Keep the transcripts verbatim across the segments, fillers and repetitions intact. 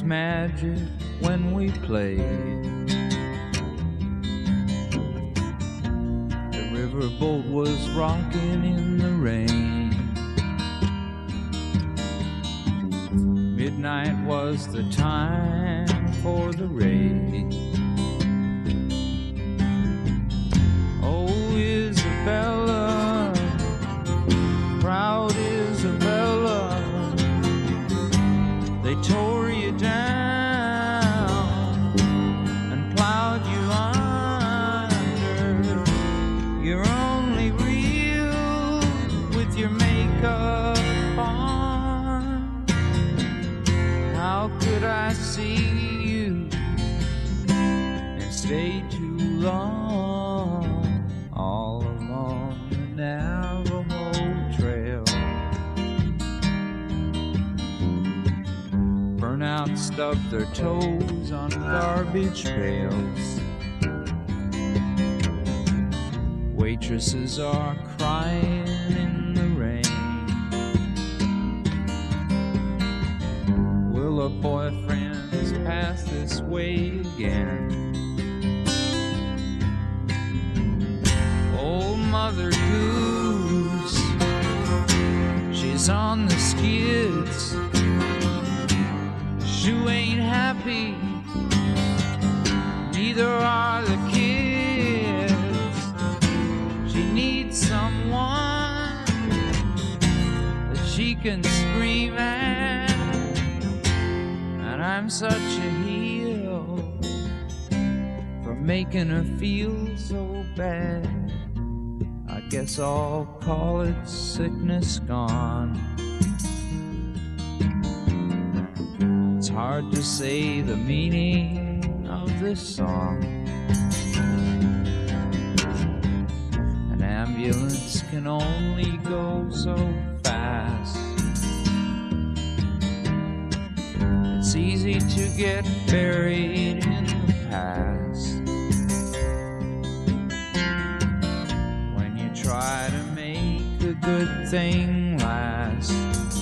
magic when we played. The riverboat was rocking in the rain. Midnight was the time for the raid. Oh, Isabella, proud Isabella, they tore you down and plowed you under. You're only real with your makeup on. How could I see you and stay too long all along the Navajo Trail? Burnout stubbed their toes on garbage pails. Waitresses are crying in the rain. Will her boyfriends pass this way again? Old Mother Goose, she's on the skids. She ain't happy, neither are the kids. She needs someone that she can scream at, and I'm such a heel for making her feel so bad. I guess I'll call it sickness gone. It's hard to say the meaning of this song. An ambulance can only go so fast. It's easy to get buried in the past when you try to make a good thing last.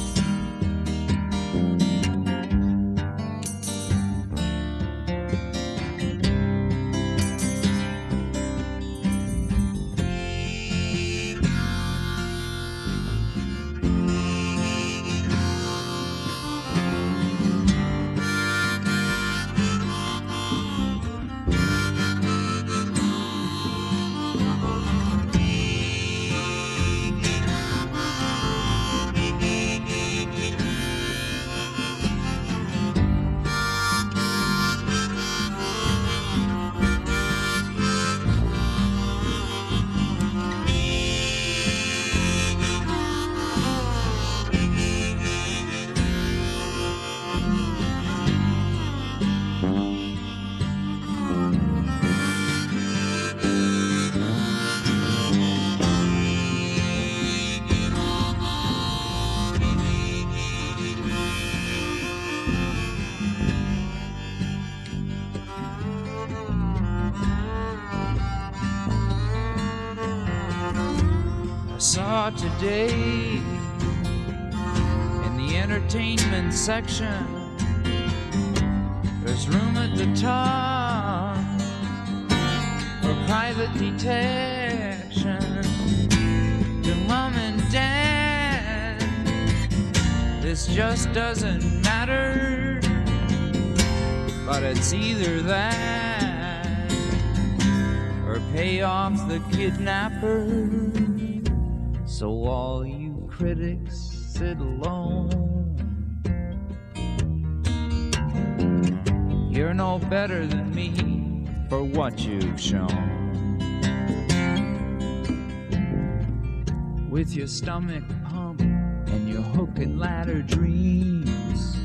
Today in the entertainment section, there's room at the top for private detection. To mom and dad, this just doesn't matter, but it's either that or pay off the kidnapper. So all you critics sit alone. You're no better than me for what you've shown. With your stomach pump and your hook and ladder dreams,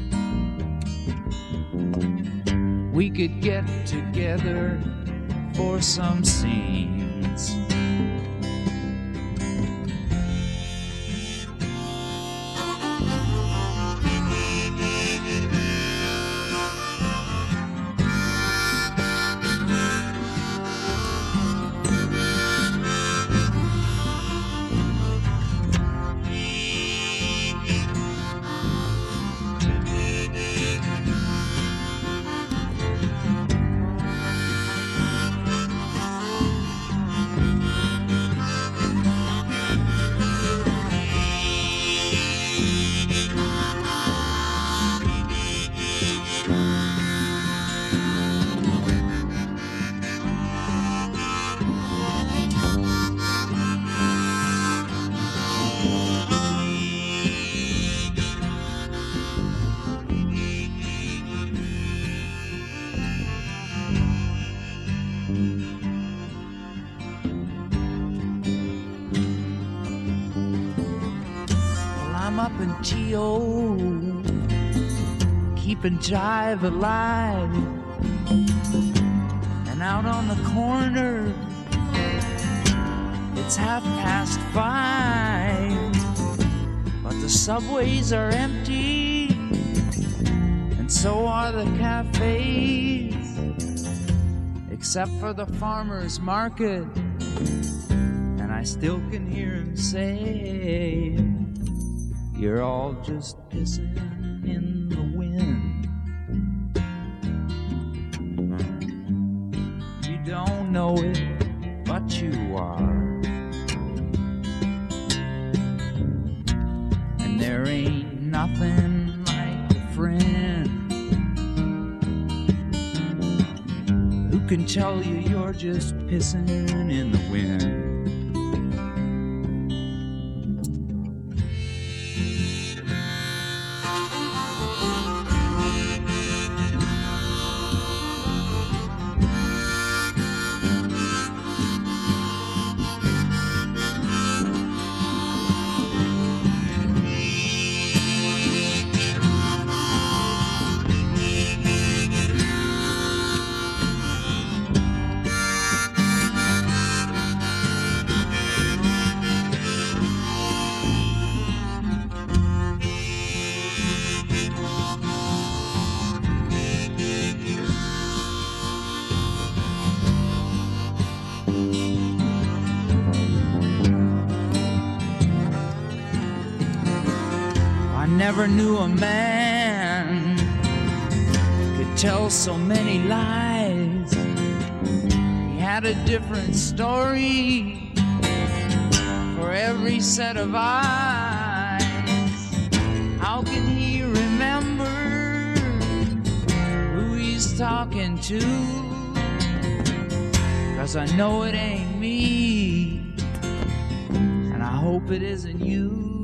we could get together for some scenes. up in T O, keeping jive alive. And out on the corner, it's half past five, but the subways are empty, and so are the cafes, except for the farmer's market. And I still can hear him say, you're all just pissing in the wind. You don't know it, but you are. And there ain't nothing like a friend who can tell you you're just pissing in the wind. I never knew a man could tell so many lies. He had a different story for every set of eyes. How can he remember who he's talking to? 'Cause I know it ain't me, and I hope it isn't you.